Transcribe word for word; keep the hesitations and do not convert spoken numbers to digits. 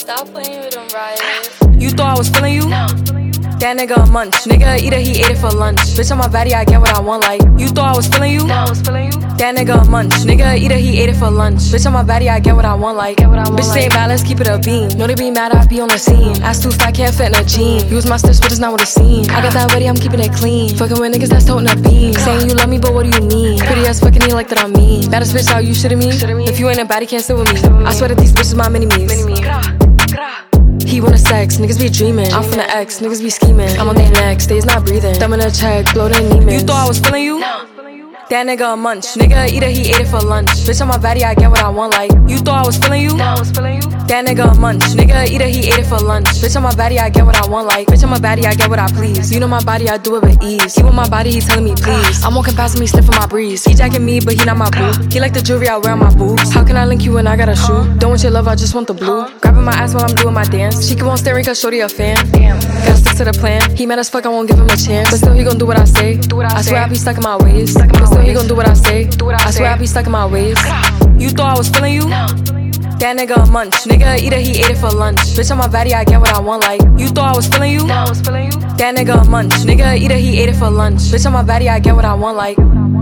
Stop playing with them, Riley. You thought I was feeling you? No. That nigga a munch. Nigga eat it, he ate it for lunch. Bitch, on my body, I get what I want, like. You thought I was feeling you? No, I was feeling you. That nigga a munch. Nigga eat it, he ate it for lunch. Bitch, on my body, I get what I want, like. Get what I want, Bitch, like. say bad, let's keep it a beam. Know they be mad, I be on the scene. Ass too fat, can't fit in a jean. Use my steps, but it's not what it seems. I got that ready, I'm keeping it clean. Fucking with niggas that's toting a beam. Saying you love me, but what do you mean? Pretty ass fucking you like that I'm mean. Baddest bitch out, you shitting me? If you ain't a baddie, can't sit with me. I swear that these bitches my mini-me's. He wanna sex, niggas be dreaming. I'm from the X, niggas be scheming. I'm on their necks, they's not breathing. Thumb in a check, blow their Neiman. You thought I was feeling you? No. That nigga a munch. Nigga eat it, he ate it for lunch. Bitch, on my body, I get what I want, like. You thought I was feeling you? No, I was feeling you. That nigga a munch. Nigga eat it, he ate it for lunch. Bitch, on my body, I get what I want, like. Bitch, on my body, I get what I please. You know my body, I do it with ease. He with my body, he telling me please. I'm walking past me, sniffing my breeze. He jacking me, but he not my boo. He like the jewelry I wear on my boobs. How can I link you when I got a shoe? Don't want your love, I just want the blue. Grabbing my ass while I'm doing my dance. She keep on staring cause shorty a fan. Damn. Gotta stick to the plan. He mad as fuck, I won't give him a chance. But still, he gon' do what I say. Do what I I say. swear I be stuck in my ways. Stuck in my But still, he ways. gon' do what I say. Do what I I swear say. I be stuck in my ways. You thought I was feeling you? No. That nigga a munch. Nigga eat it, he ate it for lunch. Bitch, on my body, I get what I want, like. You thought I was feeling you? No, I was feeling you. That nigga a munch. Nigga eat it, he ate it for lunch. Bitch, on my body, I get what I want, like.